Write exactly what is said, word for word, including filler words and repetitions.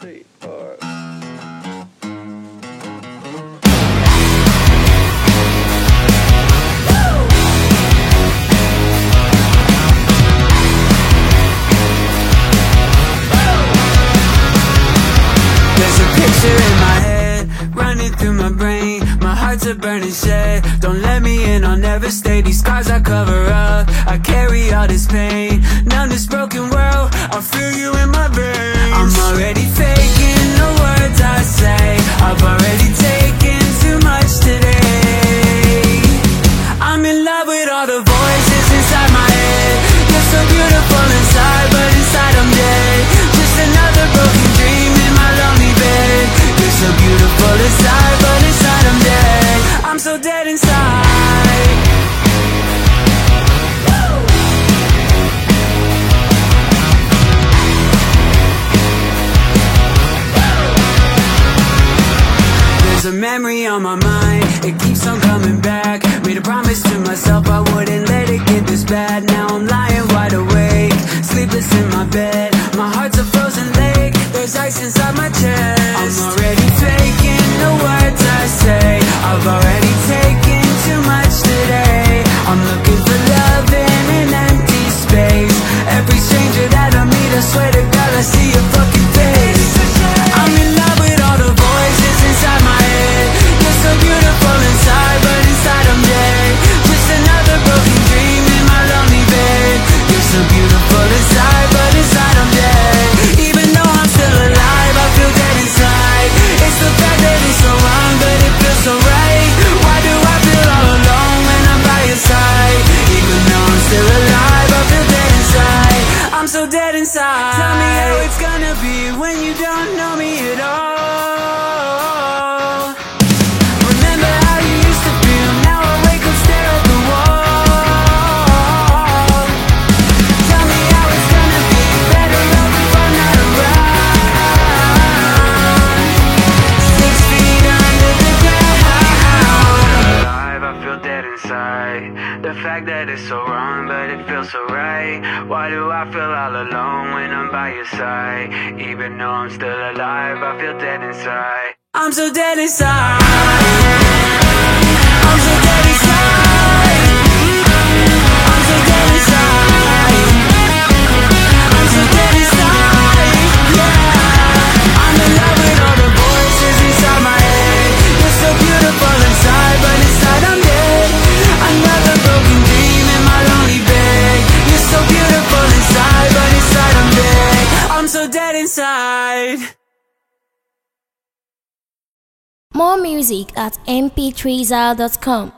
P R. There's a picture in my head, running through my brain. My heart's a burning shed. Don't let me in, I'll never stay. These scars I cover up, I carry all this pain. Now in this broken world, I feel you in my veins. I'm already faking the words I say. I've already taken too much today. I'm in love with all the voices inside my head. You're so beautiful inside, but inside I'm dead. Just another broken dream in my lonely bed. You're so beautiful inside, but inside I'm dead. I'm so dead inside. There's a memory on my mind, it keeps on coming back. Made a promise to myself I wouldn't let it get this bad. Now I'm lying wide awake, sleepless in my bed. My heart's a frozen lake, there's ice inside my chest. I'm already faking the words I say. I've already taken too much today. I'm looking for love in an empty space. Every stranger that I meet, I swear to God I see your fucking face. I'm in love with all the voices inside my head. You're so beautiful inside, but inside I'm dead. Just another broken dream in my lonely bed. You're so beautiful inside, but inside I'm dead. Even though I'm still alive, I feel dead inside. It's the fact that it's so wrong, but it feels so right. Why do I feel all alone when I'm by your side? Even though I'm still alive, I feel dead inside. I'm so dead inside. Tell me how it's gonna be when you don't know me at all. Remember how you used to feel, now I wake up, stare at the wall. Tell me how it's gonna be, better off if I'm not around. Six feet under the ground. Alive, I feel dead inside. The fact that it's so wrong, but it feels so right. Why do I feel all alone when I'm by your side? Even though I'm still alive, I feel dead inside. I'm so dead inside. I'm so dead inside. I'm so dead inside. I'm so dead inside. Yeah. I'm in love with all the voices inside my head. You're so beautiful inside, but inside I'm dead. Another broken dream in my lonely bed. You're so beautiful inside, but inside I'm dead. I'm so dead inside. More music at m p three zal dot com.